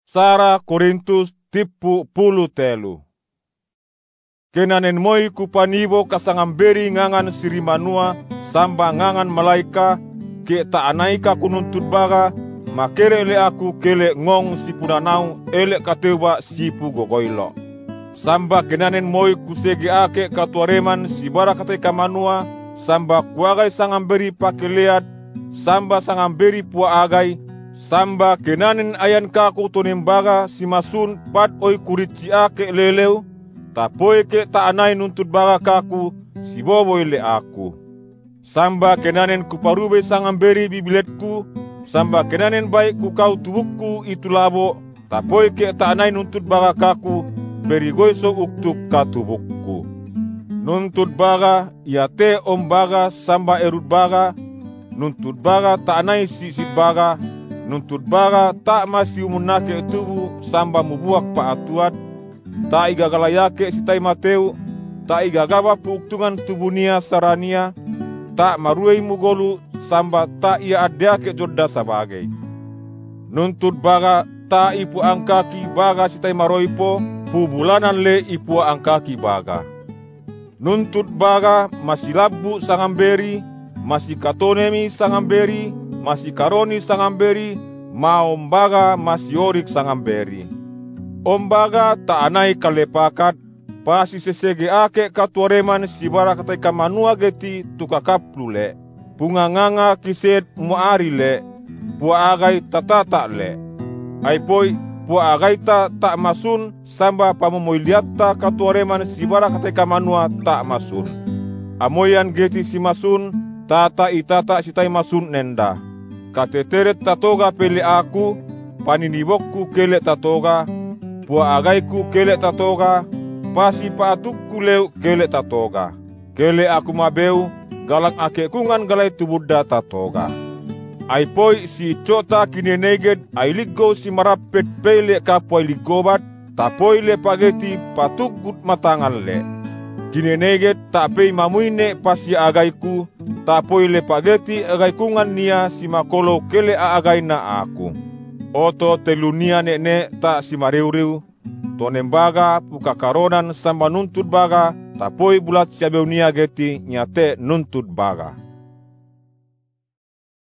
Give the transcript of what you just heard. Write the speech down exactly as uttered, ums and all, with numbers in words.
Sara Korintus tipu pulu telu. Kenanen moi kupanibo kasangamberi ngangan sirimanua samba ngangan malaika ke ta anaika kununtut baga makere le aku kele ngong si punanau ele katewa si pugogoilo. Samba kenanen moi kusege ake katuareman si barakate kamanua samba kuagai sangamberi pakeleat samba sangamberi pua agai samba kenanen ayan kaku tonembaga si masun pat oi kurici ake leleu tapoi ke ta anai nuntut baga kaku si bobo ile aku. Samba kenanen kuparube sangamberi bibiletku samba kenanen baik ku kau tubuku itu labo tapoi ke ta anai nuntut baga kaku beri goiso uktuk katubukku. Nuntut baga ya te om baga samba erut baga nuntut baga ta anai sisit baga nuntut baga tak masih umunake tubu samba mubuak pa atuat tak igagalayake sitai Mateu tak igagaba puuktungan tubunia sarania tak maruei mugolu samba tak ia adeake jodda sabagai. Nuntut baga tak ipu angkaki baga sitai maroipo pu bulanan le ipu angkaki baga. Nuntut baga masih labu sangamberi masih katonemi sangamberi masih karoni sangamberi ma ombaga masih orik sangamberi. Ombaga ta anai kalepakat pasi sesege ake katuareman si barakatai kamanua geti tukakaplule punganganga kiset muari le pua agai tatata le aipoi pua agai ta tak masun samba pamomoiliatta katuareman si barakatai kamanua tak masun amoyan geti si masun tata itata sitai masun nenda kateteret tatoga pele aku paninibokku kele tatoga pua agaiku kele tatoga pasi paatukku leu kele tatoga kele aku mabeu galak ake kungan galai tubudda tatoga aipoi si cota kineneged ailiggo si marapet pele kapoi ligobat tapoi le pageti patugut matangan le kineneged tapei mamuine pasi agaiku tapoi le pageti agai kungan nia si makolo kele agai na aku oto telunia nene tak si mariuriu tonembaga pukakaronan samba nuntut baga tapoi bulat siabeunia geti nyate nuntut baga.